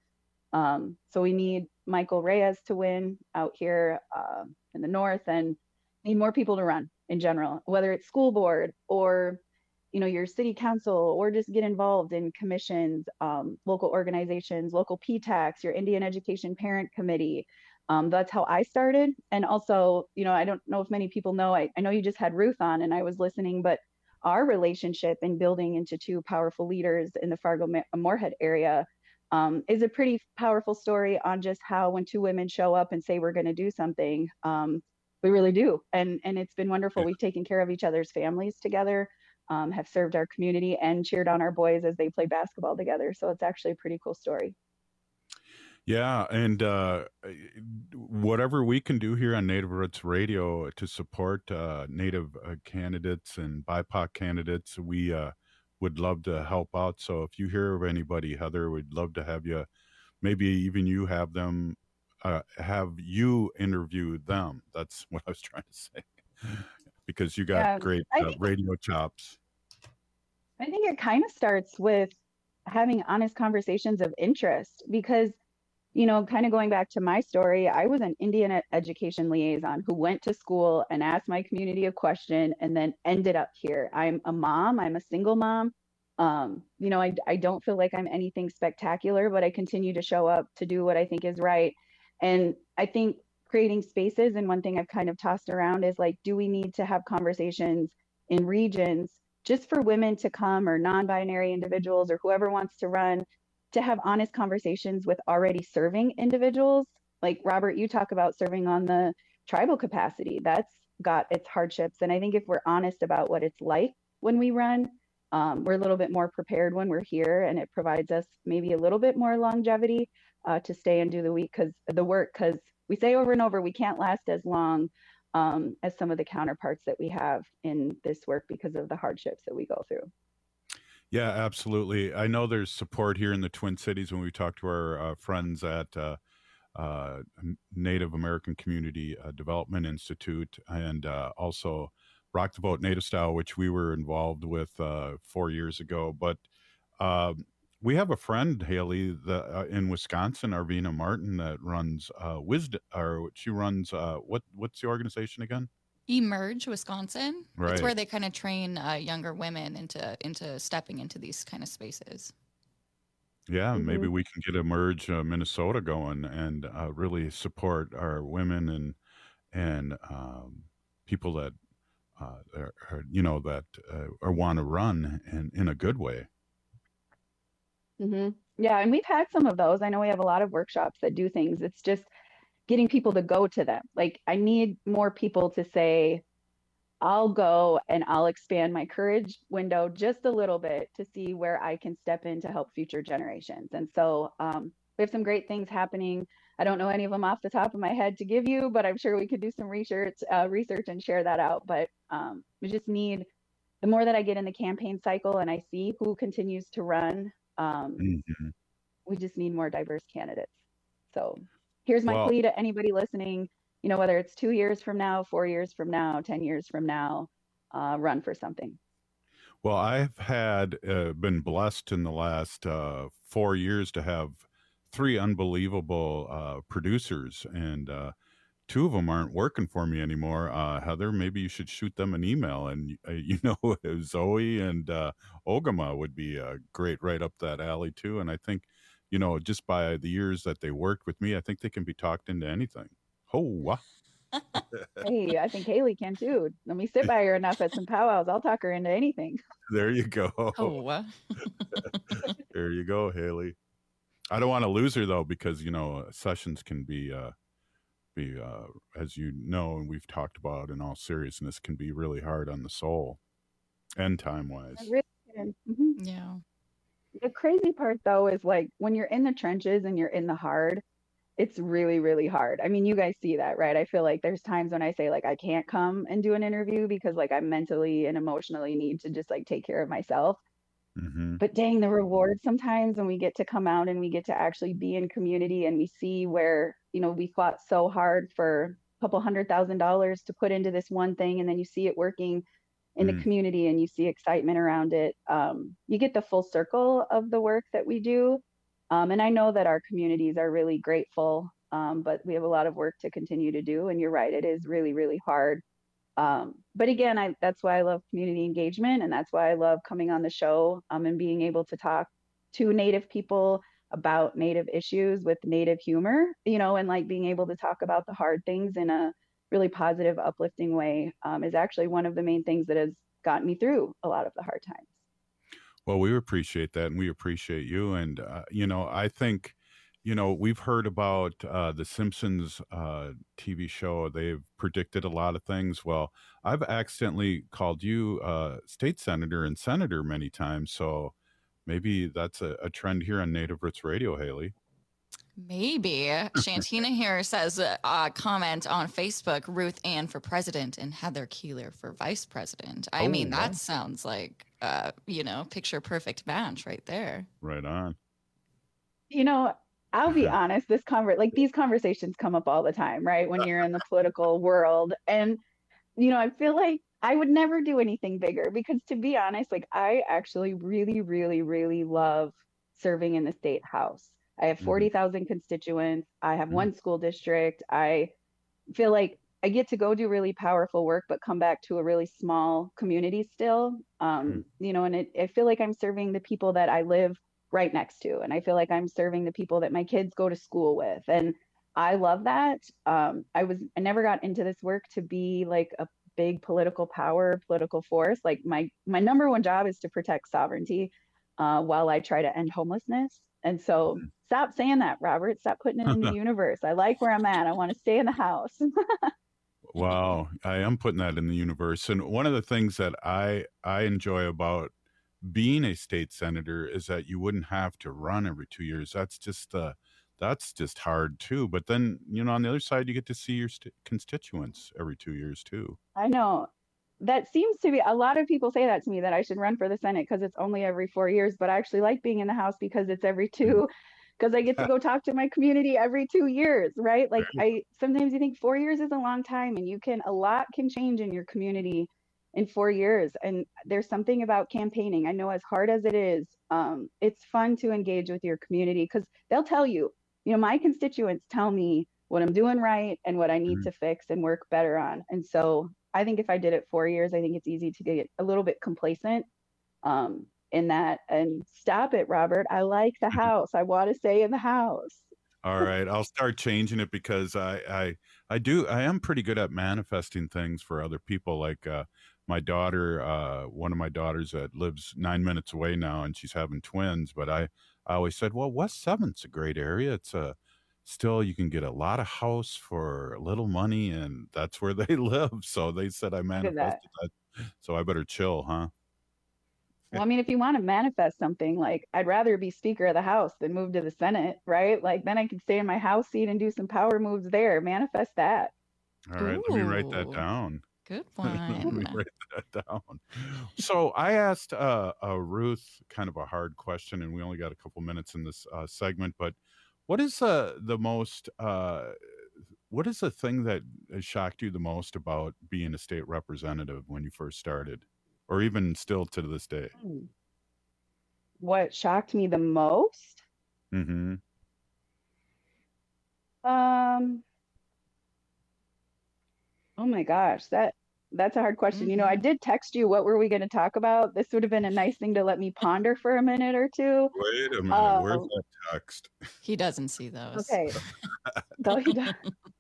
So we need Michael Reyes to win out here in the North, and need more people to run in general, whether it's school board or, your city council, or just get involved in commissions, local organizations, local PTACs, your Indian Education Parent Committee. That's how I started. And also, I don't know if many people know, I know you just had Ruth on and I was listening, but our relationship in building into two powerful leaders in the Fargo-Moorhead area is a pretty powerful story on just how when two women show up and say we're going to do something, we really do. And it's been wonderful. We've taken care of each other's families together, have served our community, and cheered on our boys as they play basketball together. So it's actually a pretty cool story. Yeah, and whatever we can do here on Native Roots Radio to support Native candidates and BIPOC candidates, we would love to help out. So if you hear of anybody, Heather, we'd love to have you, maybe even you have them, have you interview them. That's what I was trying to say, because you got great radio chops. I think it kind of starts with having honest conversations of interest, because kind of going back to my story, I was an Indian education liaison who went to school and asked my community a question and then ended up here. I'm a mom. I'm a single mom. I don't feel like I'm anything spectacular, but I continue to show up to do what I think is right. And I think creating spaces, and one thing I've kind of tossed around is like, do we need to have conversations in regions just for women to come, or non-binary individuals, or whoever wants to run, to have honest conversations with already serving individuals? Like, Robert, you talk about serving on the tribal capacity. That's got its hardships. And I think if we're honest about what it's like when we run, we're a little bit more prepared when we're here, and it provides us maybe a little bit more longevity to stay and do the work, because we say over and over, we can't last as long as some of the counterparts that we have in this work because of the hardships that we go through. Yeah, absolutely. I know there's support here in the Twin Cities when we talk to our friends at Native American Community Development Institute, and also Rock the Vote Native Style, which we were involved with 4 years ago. But we have a friend, Haley, in Wisconsin, Arvina Martin, that runs Wisdom, or she runs what's the organization again? Emerge Wisconsin. Right. It's where they kind of train younger women into stepping into these kind of spaces. Yeah, maybe we can get Emerge Minnesota going and really support our women and people that want to run in a good way. Yeah, and we've had some of those. I know we have a lot of workshops that do things. It's just getting people to go to them. Like, I need more people to say, I'll go and I'll expand my courage window just a little bit to see where I can step in to help future generations. And so we have some great things happening. I don't know any of them off the top of my head to give you, but I'm sure we could do some research and share that out. But we just need, the more that I get in the campaign cycle and I see who continues to run, we just need more diverse candidates. So here's my plea to anybody listening, whether it's 2 years from now, 4 years from now, 10 years from now, run for something. Well, I've been blessed in the last 4 years to have 3 unbelievable producers, and 2 of them aren't working for me anymore. Heather, maybe you should shoot them an email, and Zoe and Ogama would be great right up that alley too. And I think, just by the years that they worked with me, I think they can be talked into anything. Oh, hey, I think Haley can too. Let me sit by her enough at some powwows. I'll talk her into anything. There you go. Oh, there you go, Haley. I don't want to lose her though, because sessions can be as you know, and we've talked about in all seriousness, can be really hard on the soul and time wise. Yeah. The crazy part though is, like, when you're in the trenches and you're in the hard, it's really, really hard. I mean, you guys see that, right? I feel like there's times when I say, like, I can't come and do an interview because, like, I mentally and emotionally need to just, like, take care of myself. But dang, the reward sometimes when we get to come out and we get to actually be in community and we see where, we fought so hard for a couple $100,000 to put into this one thing, and then you see it working in the community and you see excitement around it. You get the full circle of the work that we do. And I know that our communities are really grateful, but we have a lot of work to continue to do. And you're right, it is really, really hard. But again, that's why I love community engagement, and that's why I love coming on the show and being able to talk to Native people about Native issues with Native humor, and like being able to talk about the hard things in a really positive, uplifting way is actually one of the main things that has gotten me through a lot of the hard times. Well, we appreciate that, and we appreciate you. And, I think, we've heard about the Simpsons TV show. They've predicted a lot of things. Well, I've accidentally called you state senator and senator many times. So maybe that's a trend here on Native Roots Radio, Haley. Maybe. Shantina here says, comment on Facebook, Ruth Ann for president and Heather Keeler for vice president. I mean, that sounds like, picture perfect match right there. Right on. I'll be honest, these conversations come up all the time, right? When you're in the political world. And, I feel like I would never do anything bigger because, to be honest, like, I actually really, really, really love serving in the state house. I have 40,000 constituents. I have one school district. I feel like I get to go do really powerful work, but come back to a really small community still. And I feel like I'm serving the people that I live right next to. And I feel like I'm serving the people that my kids go to school with. And I love that. I never got into this work to be like a big political force. Like my number one job is to protect sovereignty while I try to end homelessness. And so stop saying that, Robert. Stop putting it in the universe. I like where I'm at. I want to stay in the house. Wow. I am putting that in the universe. And one of the things that I enjoy about being a state senator is that you wouldn't have to run every 2 years. That's just hard too. But then, on the other side, you get to see your constituents every 2 years too. I know. That seems to be, a lot of people say that to me, that I should run for the Senate because it's only every 4 years, but I actually like being in the House because it's every 2, because I get to go talk to my community every 2 years, right? Like sometimes you think 4 years is a long time, and a lot can change in your community in 4 years. And there's something about campaigning. I know as hard as it is, it's fun to engage with your community because they'll tell you, my constituents tell me what I'm doing right and what I need to fix and work better on. And so I think if I did it 4 years, I think it's easy to get a little bit complacent in that. And stop it, Robert. I like the house. I want to stay in the house. All right, I'll start changing it because I am pretty good at manifesting things for other people. Like my daughter, one of my daughters that lives 9 minutes away now, and she's having twins. But I always said, well, West 7th's a great area. It's still you can get a lot of house for little money, and that's where they live. So they said I manifested that. So I better chill, huh? Well, I mean, if you want to manifest something, like I'd rather be Speaker of the House than move to the Senate, right? Like then I can stay in my House seat and do some power moves there. Manifest that. All right, let me write that down. Good Let me one. write that down. So I asked Ruth kind of a hard question, and we only got a couple minutes in this segment. But what is the thing that shocked you the most about being a state representative when you first started? Or even still to this day? What shocked me the most? Mm-hmm. Oh my gosh, that's a hard question. I did text you, what were we going to talk about? This would have been a nice thing to let me ponder for a minute or two. Wait a minute, where's that text? He doesn't see those. Okay. Though he does.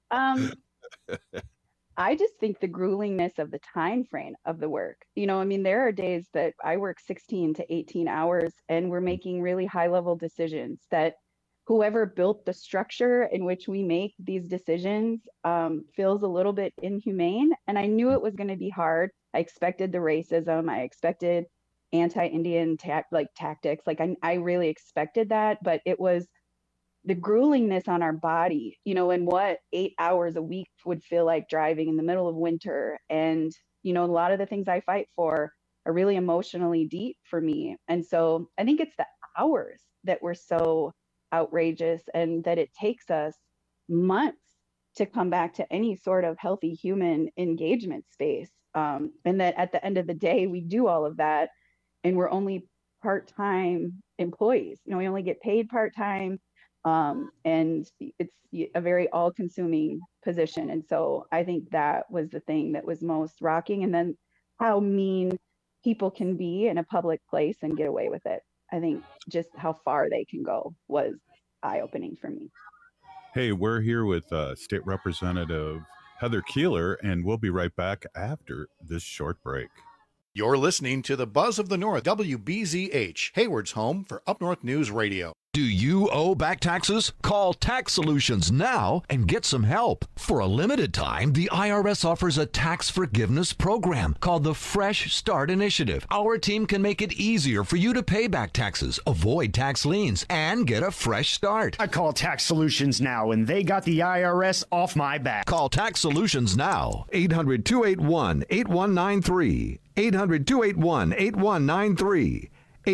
I just think the gruelingness of the time frame of the work. There are days that I work 16 to 18 hours and we're making really high level decisions that whoever built the structure in which we make these decisions feels a little bit inhumane. And I knew it was going to be hard. I expected the racism. I expected anti-Indian tactics. I really expected that, but it was the gruelingness on our body, and what 8 hours a week would feel like driving in the middle of winter. And, a lot of the things I fight for are really emotionally deep for me. And so I think it's the hours that were so outrageous and that it takes us months to come back to any sort of healthy human engagement space. And that at the end of the day, we do all of that and we're only part-time employees. We only get paid part-time. And it's a very all-consuming position. And so I think that was the thing that was most rocking. And then how mean people can be in a public place and get away with it. I think just how far they can go was eye-opening for me. Hey, we're here with State Representative Heather Keeler, and we'll be right back after this short break. You're listening to the Buzz of the North, WBZH, Hayward's home for Up North News Radio. Do you owe back taxes? Call Tax Solutions now and get some help. For a limited time, the IRS offers a tax forgiveness program called the Fresh Start Initiative. Our team can make it easier for you to pay back taxes, avoid tax liens, and get a fresh start. I call Tax Solutions now, and they got the IRS off my back. Call Tax Solutions now. 800-281-8193. 800-281-8193.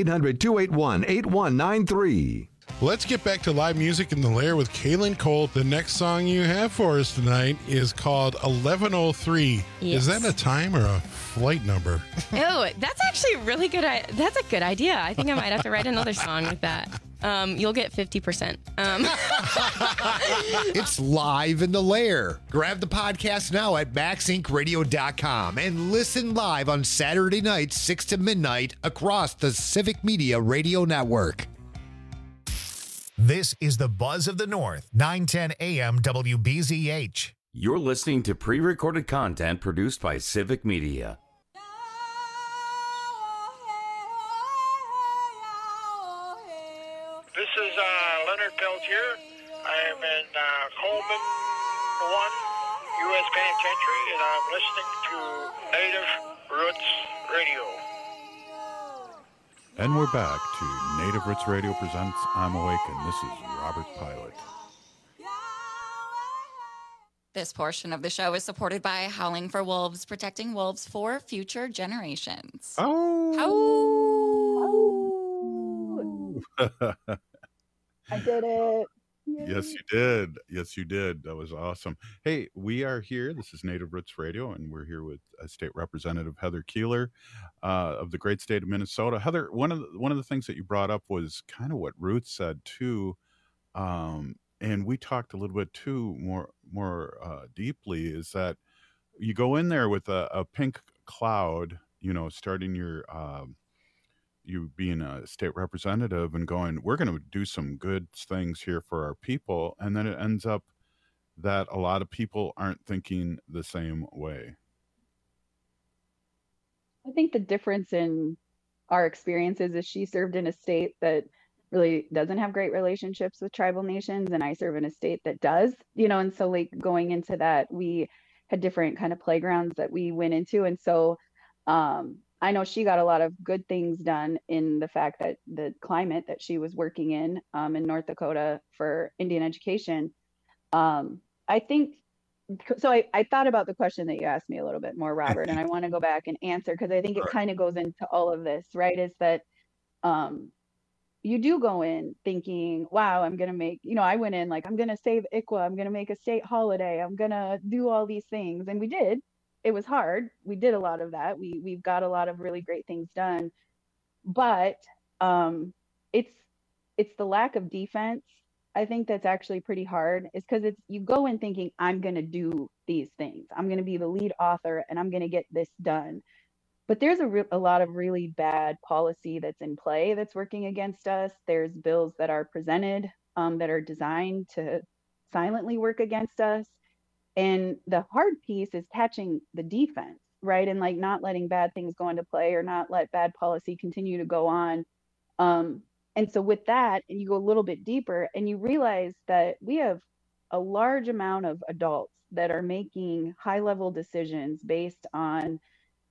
800-281-8193. Let's get back to live music in the Lair with Kaylin Cole. The next song you have for us tonight is called 1103. Yes. Is that a time or a flight number? Oh, that's actually really good. That's a good idea. I think I might have to write another song with that. You'll get 50%. It's live in the Lair. Grab the podcast now at maxincradio.com and listen live on Saturday nights, 6 to midnight across the Civic Media Radio Network. This is the Buzz of the North, 910 AM WBZH. You're listening to pre-recorded content produced by Civic Media. This is Leonard Peltier. I am in Coleman 1, U.S. Penitentiary, and I'm listening to Native Roots Radio. And we're back to Native Roots Radio presents I'm Awake, and this is Robert Pilot. This portion of the show is supported by Howling for Wolves, protecting wolves for future generations. Oh! I did it. Yes, you did. Yes, you did. That was awesome. Hey, we are here. This is Native Roots Radio, and we're here with State Representative Heather Keeler of the great state of Minnesota. Heather, one of the things that you brought up was kind of what Ruth said too, and we talked a little bit too more deeply. Is that you go in there with a pink cloud, starting your you being a state representative and going, we're going to do some good things here for our people. And then it ends up that a lot of people aren't thinking the same way. I think the difference in our experiences is she served in a state that really doesn't have great relationships with tribal nations, and I serve in a state that does, and so like going into that, we had different kind of playgrounds that we went into. And so I know she got a lot of good things done in the fact that the climate that she was working in North Dakota for Indian education. I think, so I thought about the question that you asked me a little bit more, Robert, and I want to go back and answer, because I think it kind of goes into all of this, right? Is that you do go in thinking, wow, I'm going to make, I went in like, I'm going to save ICWA, I'm going to make a state holiday, I'm going to do all these things. And we did. It was hard. We did a lot of that. We've got a lot of really great things done, but it's the lack of defense. I think that's actually pretty hard. It's because you go in thinking, I'm going to do these things. I'm going to be the lead author and I'm going to get this done. But there's a lot of really bad policy that's in play that's working against us. There's bills that are presented that are designed to silently work against us. And the hard piece is catching the defense, right? And like not letting bad things go into play or not let bad policy continue to go on. And so with that, and you go a little bit deeper and you realize that we have a large amount of adults that are making high level decisions based on,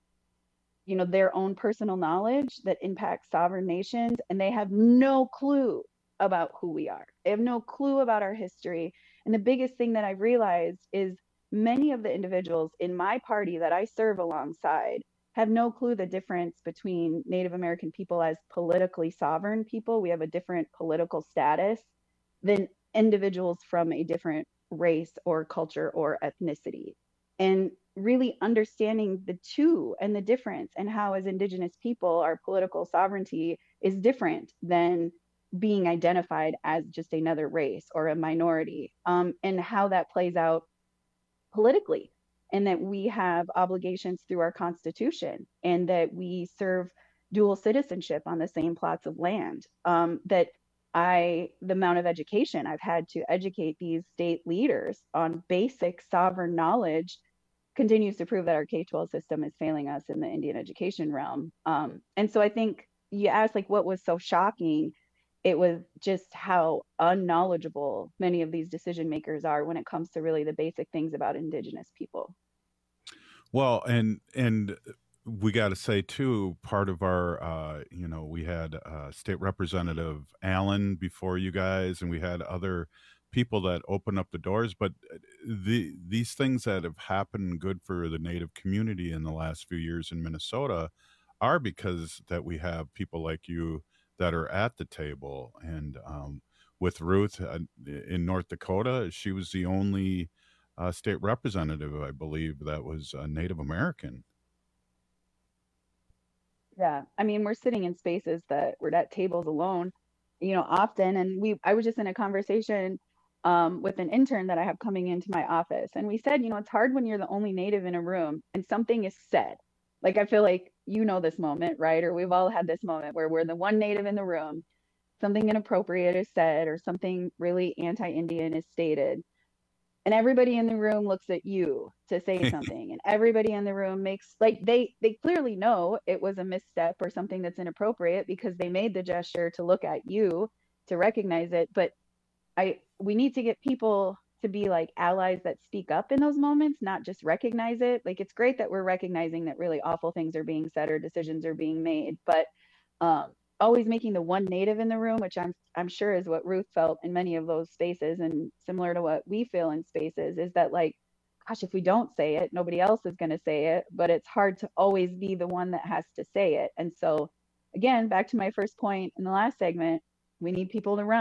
their own personal knowledge that impacts sovereign nations. And they have no clue about who we are. They have no clue about our history. And the biggest thing that I've realized is many of the individuals in my party that I serve alongside have no clue the difference between Native American people as politically sovereign people. We have a different political status than individuals from a different race or culture or ethnicity. And really understanding the two and the difference, and how as Indigenous people, our political sovereignty is different than being identified as just another race or a minority, and how that plays out politically, and that we have obligations through our Constitution, and that we serve dual citizenship on the same plots of land. The amount of education I've had to educate these state leaders on basic sovereign knowledge continues to prove that our K-12 system is failing us in the Indian education realm. And so I think you asked like what was so shocking. It was just how unknowledgeable many of these decision makers are when it comes to really the basic things about Indigenous people. Well, and we got to say too, part of our, we had State Representative Allen before you guys, and we had other people that open up the doors. But these things that have happened good for the Native community in the last few years in Minnesota are because that we have people like you that are at the table. And with Ruth in North Dakota, she was the only state representative, I believe, that was Native American. Yeah, I mean, we're sitting in spaces that we're at tables alone, often. And I was just in a conversation with an intern that I have coming into my office. And we said, it's hard when you're the only Native in a room and something is said. Like, I feel like this moment, right? Or we've all had this moment where we're the one Native in the room, something inappropriate is said or something really anti-Indian is stated. And everybody in the room looks at you to say something. And everybody in the room makes, like, they clearly know it was a misstep or something that's inappropriate because they made the gesture to look at you to recognize it. But we need to get people to be like allies that speak up in those moments, not just recognize it. Like, it's great that we're recognizing that really awful things are being said or decisions are being made, but always making the one Native in the room, which I'm sure is what Ruth felt in many of those spaces, and similar to what we feel in spaces, is that like, gosh, if we don't say it, nobody else is going to say it, but it's hard to always be the one that has to say it. And so again, back to my first point in the last segment, we need people to run.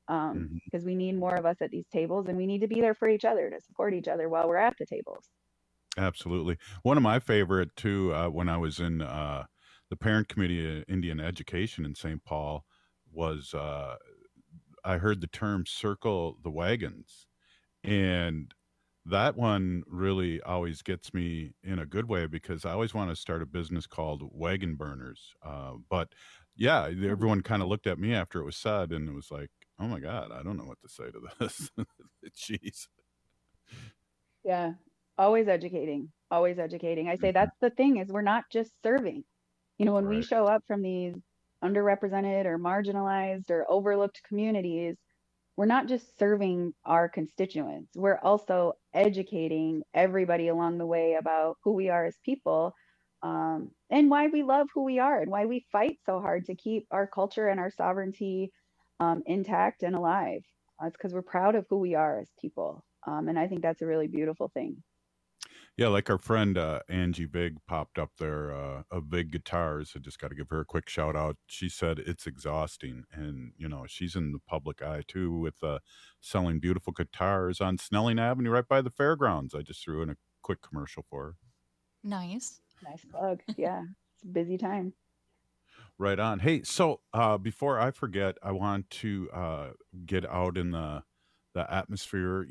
because we need more of us at these tables, and we need to be there for each other to support each other while we're at the tables. Absolutely. One of my favorite too, when I was in the Parent Committee of Indian Education in St. Paul, was I heard the term "circle the wagons," and that one really always gets me in a good way, because I always want to start a business called Wagon Burners. But yeah, everyone kind of looked at me after it was said, and it was like, oh my God, I don't know what to say to this. Jeez. Yeah. Always educating. I say that's the thing, is we're not just serving. When we show up from these underrepresented or marginalized or overlooked communities, we're not just serving our constituents. We're also educating everybody along the way about who we are as people, and why we love who we are, and why we fight so hard to keep our culture and our sovereignty intact and alive. It's because we're proud of who we are as people. And I think that's a really beautiful thing. Yeah, like our friend Angie Vig popped up there of Vig Guitars. I just got to give her a quick shout out. She said it's exhausting, and she's in the public eye too, with selling beautiful guitars on Snelling Avenue right by the fairgrounds. I just threw in a quick commercial for her. Nice plug. Yeah, it's a busy time. Right on. Hey, so before I forget, I want to get out in the atmosphere,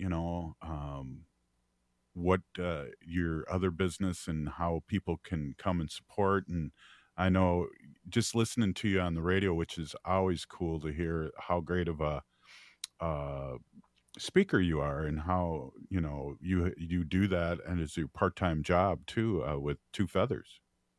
what your other business and how people can come and support. And I know just listening to you on the radio, which is always cool to hear how great of a speaker you are, and how you do that, and it's your part-time job too, with Two Feathers.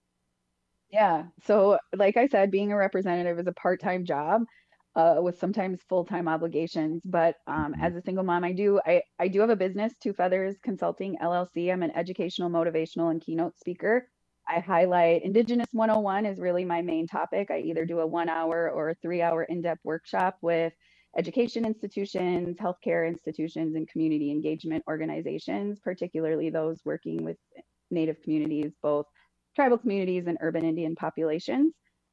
Yeah. So like I said, being a representative is a part-time job with sometimes full-time obligations. But as a single mom, I do have a business, Two Feathers Consulting LLC. I'm an educational, motivational, and keynote speaker. I highlight Indigenous 101 is really my main topic. I either do a 1 hour or a 3 hour in-depth workshop with education institutions, healthcare institutions, and community engagement organizations, particularly those working with Native communities, both tribal communities and urban Indian populations.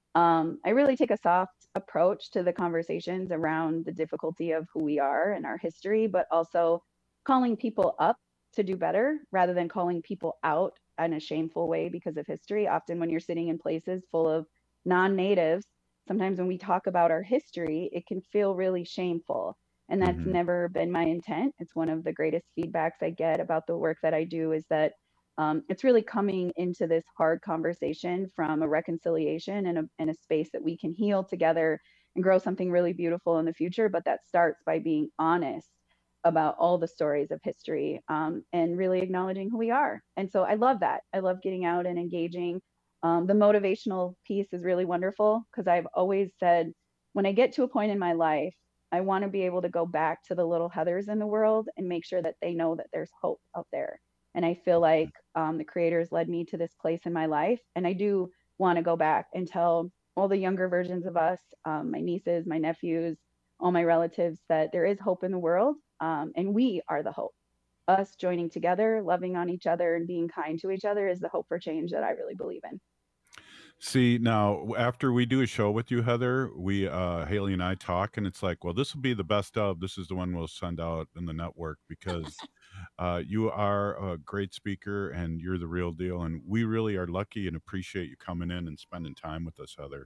I really take a soft approach to the conversations around the difficulty of who we are and our history, but also calling people up to do better rather than calling people out in a shameful way because of history. Often when you're sitting in places full of non-natives, sometimes when we talk about our history, it can feel really shameful. And that's never been my intent. It's one of the greatest feedbacks I get about the work that I do, is that it's really coming into this hard conversation from a reconciliation and a space that we can heal together and grow something really beautiful in the future. But that starts by being honest about all the stories of history, and really acknowledging who we are. And so I love that. I love getting out and engaging. The motivational piece is really wonderful, because I've always said, when I get to a point in my life, I want to be able to go back to the little Heathers in the world and make sure that they know that there's hope out there. And I feel like the creators led me to this place in my life. And I do want to go back and tell all the younger versions of us, my nieces, my nephews, all my relatives, that there is hope in the world. And we are the hope. Us joining together, loving on each other, and being kind to each other is the hope for change that I really believe in. See, now, after we do a show with you, Heather, we, Haley and I talk, and it's like, well, this will be the best of. This is the one we'll send out in the network, because you are a great speaker and you're the real deal. And we really are lucky and appreciate you coming in and spending time with us, Heather.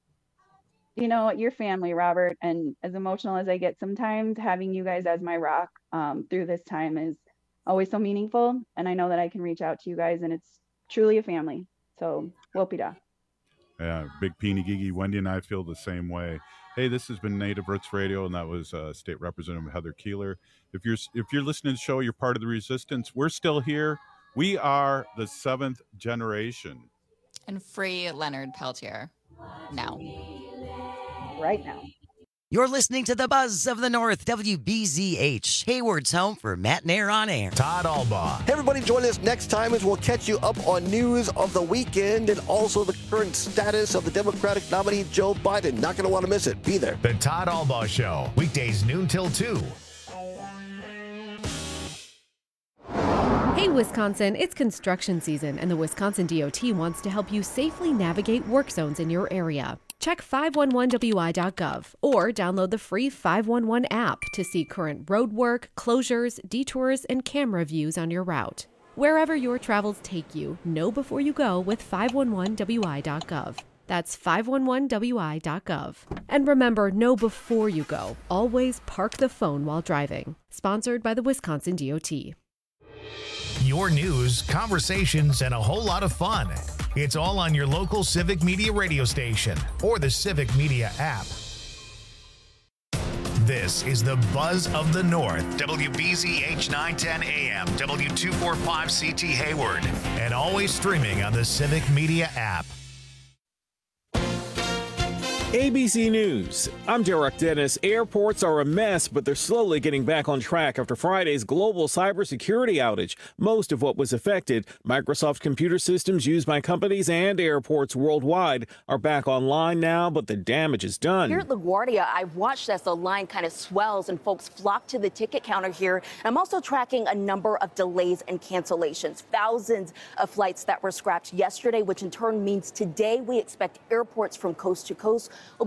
You know, your family, Robert, and as emotional as I get sometimes, having you guys as my rock through this time is always so meaningful. And I know that I can reach out to you guys, and it's truly a family. So, Wopida. Yeah, Big Peeny Gigi, Wendy and I feel the same way. Hey, this has been Native Roots Radio, and that was State Representative Heather Keeler. If you're listening to the show, you're part of the resistance. We're still here. We are the 7th generation. And free Leonard Peltier now. Right now. You're listening to the Buzz of the North, WBZH, Hayward's home for Matt Nair on air. Todd Albaugh. Hey, everybody, join us next time as we'll catch you up on news of the weekend and also the current status of the Democratic nominee, Joe Biden. Not going to want to miss it. Be there. The Todd Albaugh Show, weekdays noon till 2. Hey, Wisconsin, it's construction season, and the Wisconsin DOT wants to help you safely navigate work zones in your area. Check 511wi.gov or download the free 511 app to see current roadwork, closures, detours, and camera views on your route. Wherever your travels take you, know before you go with 511wi.gov. That's 511wi.gov. And remember, know before you go. Always park the phone while driving. Sponsored by the Wisconsin DOT. Your news, conversations, and a whole lot of fun. It's all on your local Civic Media radio station or the Civic Media app. This is the Buzz of the North, WBZH 910 AM, W245 CT Hayward, and always streaming on the Civic Media app. ABC News. I'm Derek Dennis. Airports are a mess, but they're slowly getting back on track after Friday's global cybersecurity outage. Most of what was affected, Microsoft computer systems used by companies and airports worldwide, are back online now, but the damage is done. Here at LaGuardia, I've watched as the line kind of swells and folks flock to the ticket counter here. I'm also tracking a number of delays and cancellations. Thousands of flights that were scrapped yesterday, which in turn means today we expect airports from coast to coast will